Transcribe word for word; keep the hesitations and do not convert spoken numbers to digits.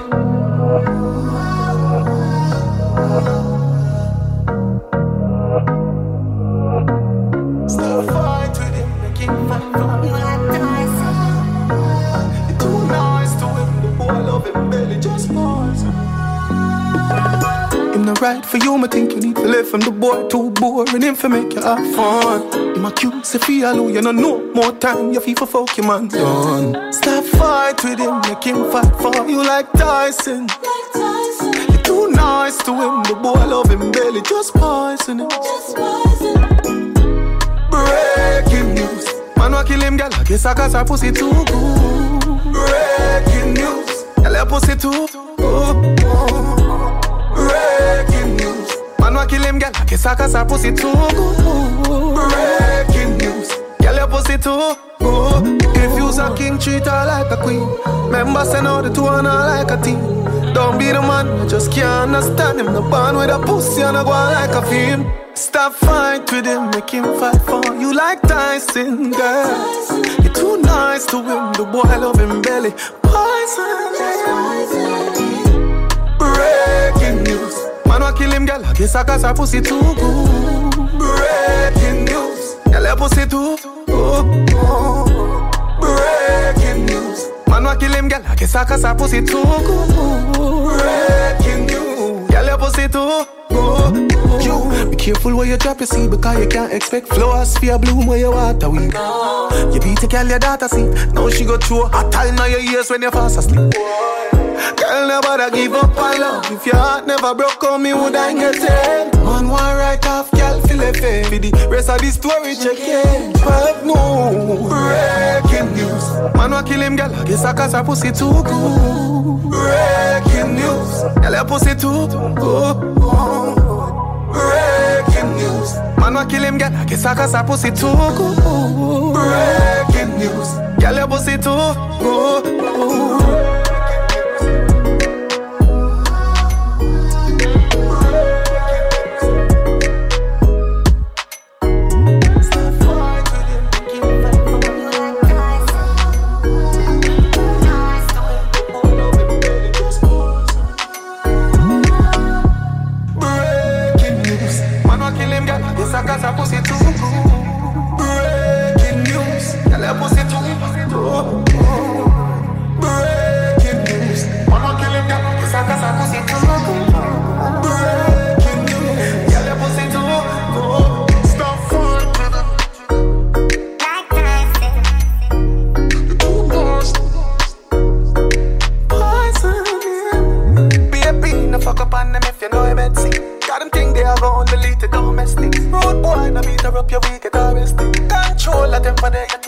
Stop fight with him, make him fight for you like Tyson. You're too nice to him, the boy love him barely, just pause. Him not right for you, I think you need to live from the boy too boring, him for make you have fun. Him accuse if he alone, you know no more time, you feel for fuck your man done. Stop fight with him, make him fight for you like Tyson. Like Tyson. You're too nice to him, the boy love him barely, just poison him. Just poison. Breaking news, man wa kill him, girl, I guess I got her pussy too good. Breaking news, girl, her pussy too good. Breaking news, man wa kill him, girl, I guess I got her pussy too good. Breaking news, girl, her pussy too good. If you's a king, treat her like a queen. Remember, send out the two and her like a team. Don't be the man, I just can't understand him. No band with a pussy and I go on like a film. Stop fight with him, make him fight for you like Tyson, girl. You're too nice to him, the boy love him belly. Poison. Breaking news, man wa kill him, girl, I guess I got her pussy too good. Breaking news, girl, her pussy too good. Breaking news, man wa kill him, girl, I guess I got her pussy too good. Breaking news, girl, her pussy too good. You, be careful where you drop your seed, because you can't expect flowers for your bloom where you water weed. You beat a girl, your daughter see. Now she go through a time now your ears when you fast asleep. Girl, never give up on love. If your heart never broke on me, would I get it? Man, one right off, girl, feel it fair. For the rest of the story, check it. But no, breaking news. Man, wa kill him, girl, I guess I got her pussy too good. Breaking news, girl, her pussy too good. Breaking news, man wa kill him, girl, I guess I got her pussy too good. Breaking news, girl, her pussy too good. Cause her pussy too good. Breaking news, girl, her pussy too good. Breaking news, man wa kill him, girl, cause her pussy too good. Breaking news, girl, her pussy too good. Stop fighting like Tyson. Too much poison. Baby, no fuck up on them if you know him at sea. Got them think they are going to lead to domestic. Road boy, no beat her up your week at arresting. Control of them for there, you